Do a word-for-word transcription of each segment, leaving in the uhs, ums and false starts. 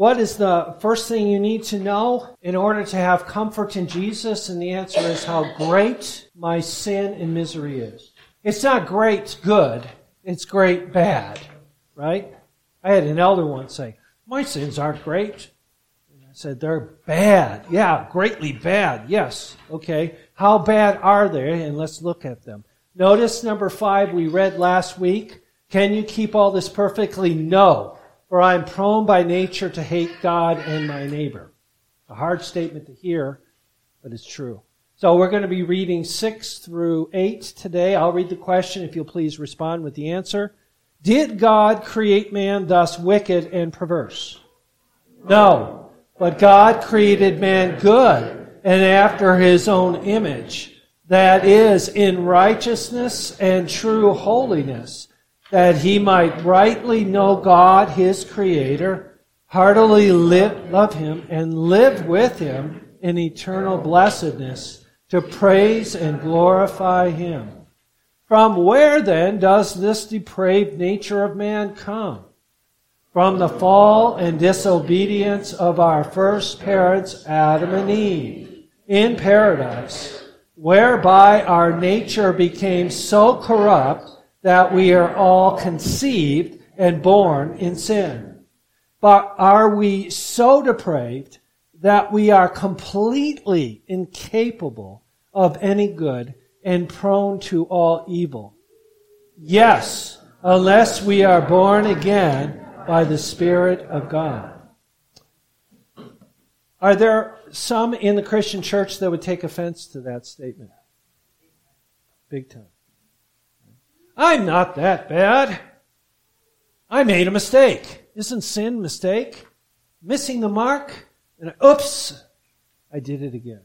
what is the first thing you need to know in order to have comfort in Jesus? And the answer is how great my sin and misery is. It's not great good, it's great bad, right? I had an elder once say, my sins aren't great. And I said, they're bad. Yeah, greatly bad. Yes. Okay. How bad are they? And let's look at them. Notice number five we read last week. Can you keep all this perfectly? No. For I am prone by nature to hate God and my neighbor. A hard statement to hear, but it's true. So we're going to be reading six through eight today. I'll read the question if you'll please respond with the answer. Did God create man thus wicked and perverse? No. But God created man good and after his own image. That is, in righteousness and true holiness, that he might rightly know God, his Creator, heartily live, love him, and live with him in eternal blessedness, to praise and glorify him. From where then does this depraved nature of man come? From the fall and disobedience of our first parents, Adam and Eve, in paradise, whereby our nature became so corrupt that we are all conceived and born in sin. But are we so depraved that we are completely incapable of any good and prone to all evil? Yes, unless we are born again by the Spirit of God. Are there some in the Christian church that would take offense to that statement? Big time. I'm not that bad. I made a mistake. Isn't sin a mistake? Missing the mark? And oops, I did it again.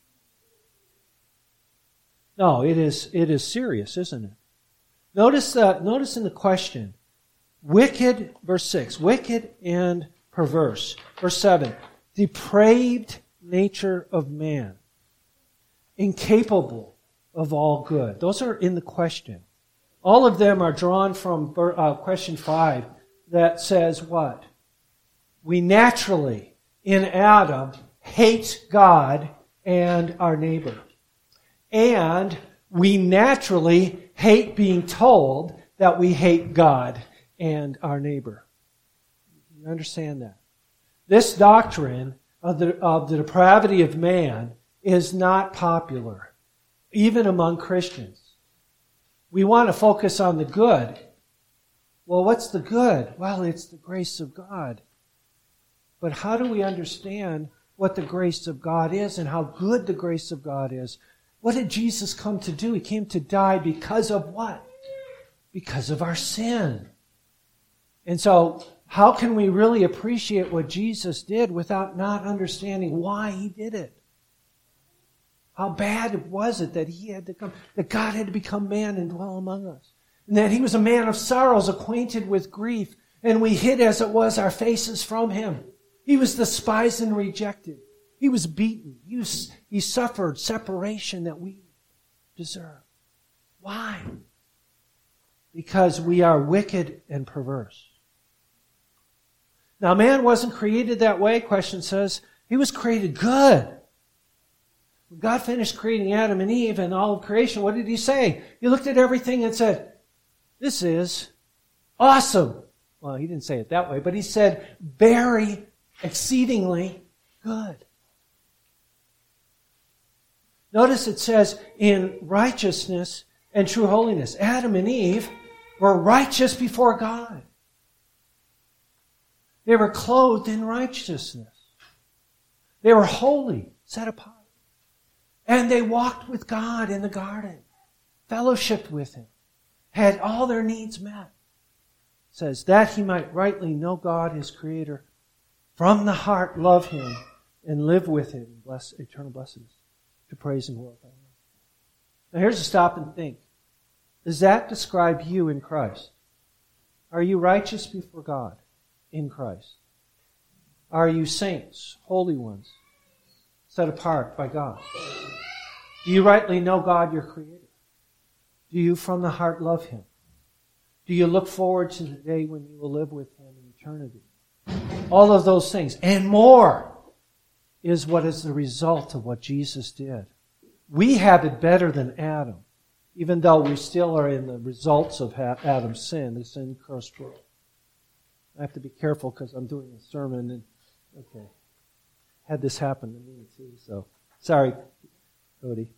No, it is it is serious, isn't it? Notice that. Notice in the question, wicked, verse six, wicked and perverse. Verse seven, depraved nature of man, incapable of all good. Those are in the question. All of them are drawn from uh, question five that says what? We naturally, in Adam, hate God and our neighbor. And we naturally hate being told that we hate God and our neighbor. You understand that? This doctrine of the, of the depravity of man is not popular, even among Christians. We want to focus on the good. Well, what's the good? Well, it's the grace of God. But how do we understand what the grace of God is and how good the grace of God is? What did Jesus come to do? He came to die because of what? Because of our sin. And so, how can we really appreciate what Jesus did without not understanding why he did it? How bad was it that he had to come, that God had to become man and dwell among us? And that he was a man of sorrows, acquainted with grief, and we hid as it was our faces from him. He was despised and rejected. He was beaten. He, was, he suffered separation that we deserve. Why? Because we are wicked and perverse. Now, man wasn't created that way, question says. He was created good. When God finished creating Adam and Eve and all of creation, what did he say? He looked at everything and said, this is awesome. Well, he didn't say it that way, but he said, very exceedingly good. Notice it says, in righteousness and true holiness. Adam and Eve were righteous before God. They were clothed in righteousness. They were holy, set apart. And they walked with God in the garden, fellowshiped with him, had all their needs met. It says, that he might rightly know God, his Creator, from the heart love him, and live with him in bless, eternal blessings, to praise and glorify him. Now here's a stop and think. Does that describe you in Christ? Are you righteous before God in Christ? Are you saints, holy ones, set apart by God? Do you rightly know God, your Creator? Do you from the heart love him? Do you look forward to the day when you will live with him in eternity? All of those things and more is what is the result of what Jesus did. We have it better than Adam, even though we still are in the results of Adam's sin, the sin cursed world. I have to be careful because I'm doing a sermon and, okay, had this happen to me too, so sorry, Cody.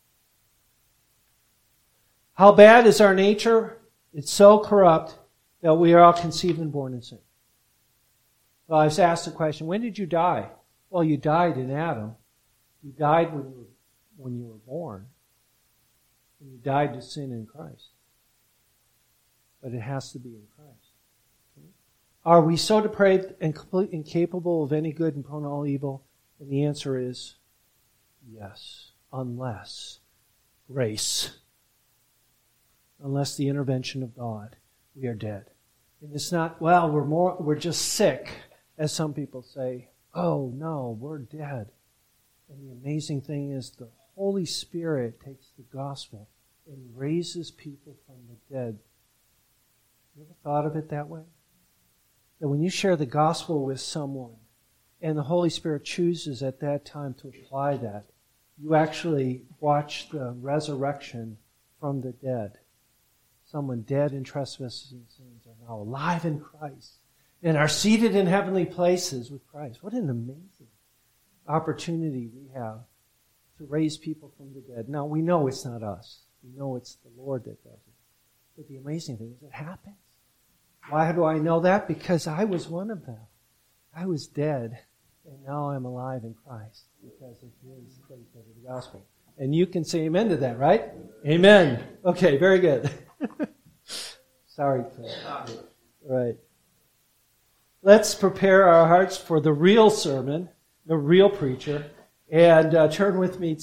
How bad is our nature? It's so corrupt that we are all conceived and born in sin. Well, I was asked the question, when did you die? Well, you died in Adam. You died when you were, when you were born. And you died to sin in Christ. But it has to be in Christ. Okay? Are we so depraved and completely incapable of any good and prone to all evil? And the answer is yes, unless grace. Unless the intervention of God, we are dead. And it's not, well, we're more, we're just sick, as some people say. Oh, no, we're dead. And the amazing thing is the Holy Spirit takes the gospel and raises people from the dead. You ever thought of it that way? That when you share the gospel with someone, and the Holy Spirit chooses at that time to apply that, you actually watch the resurrection from the dead. Someone dead in trespasses and sins are now alive in Christ and are seated in heavenly places with Christ. What an amazing opportunity we have to raise people from the dead. Now, we know it's not us. We know it's the Lord that does it. But the amazing thing is it happens. Why do I know that? Because I was one of them. I was dead, and now I'm alive in Christ because of His faith of the gospel. And you can say amen to that, right? Amen. Okay, very good. Sorry, Chris. Right. Let's prepare our hearts for the real sermon, the real preacher, and uh, turn with me